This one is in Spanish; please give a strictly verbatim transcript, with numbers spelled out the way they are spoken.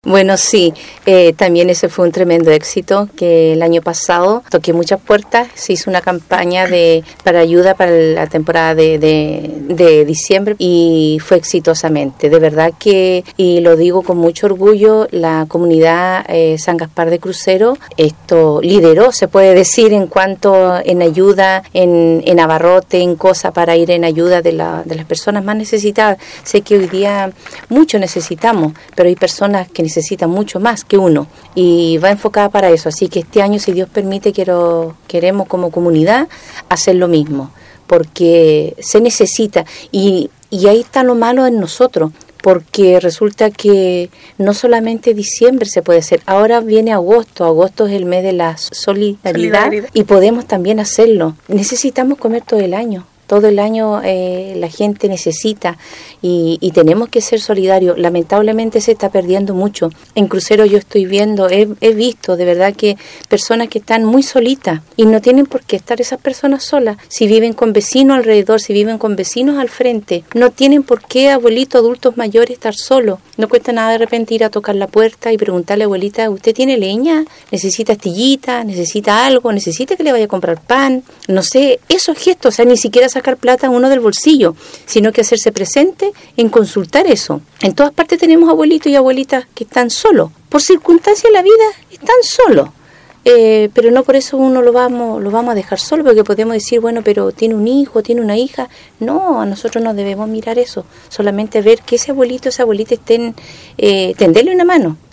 Bueno, sí, eh, también ese fue un tremendo éxito, que el año pasado toqué muchas puertas, se hizo una campaña de para ayuda para la temporada de, de, de diciembre y fue exitosamente. De verdad que, y lo digo con mucho orgullo, la comunidad eh, San Gaspar de Crucero esto lideró, se puede decir, en cuanto en ayuda, en, en abarrote, en cosas para ir en ayuda de, la, de las personas más necesitadas. Sé que hoy día mucho necesitamos, pero hay personas que necesita mucho más que uno y va enfocada para eso, así que este año, si Dios permite, quiero queremos como comunidad hacer lo mismo, porque se necesita y, y ahí está lo malo en nosotros, porque resulta que no solamente diciembre se puede hacer, ahora viene agosto, agosto es el mes de la solidaridad, solidaridad. Y podemos también hacerlo, necesitamos comer todo el año. Todo el año eh, la gente necesita y, y tenemos que ser solidarios. Lamentablemente se está perdiendo mucho. En crucero yo estoy viendo, he, he visto de verdad que personas que están muy solitas y no tienen por qué estar esas personas solas. Si viven con vecinos alrededor, si viven con vecinos al frente, no tienen por qué, abuelitos, adultos mayores, estar solos. No cuesta nada de repente ir a tocar la puerta y preguntarle, abuelita, ¿usted tiene leña? ¿Necesita astillita? ¿Necesita algo? ¿Necesita que le vaya a comprar pan? No sé, esos gestos, o sea, ni siquiera sacar plata uno del bolsillo, sino que hacerse presente en consultar eso. En todas partes tenemos abuelitos y abuelitas que están solos. Por circunstancias de la vida están solos. Eh, pero no por eso uno lo vamos lo vamos a dejar solo, porque podemos decir, bueno, pero tiene un hijo, tiene una hija. No, a nosotros no debemos mirar eso, solamente ver que ese abuelito, esa abuelita estén, eh, tenderle una mano.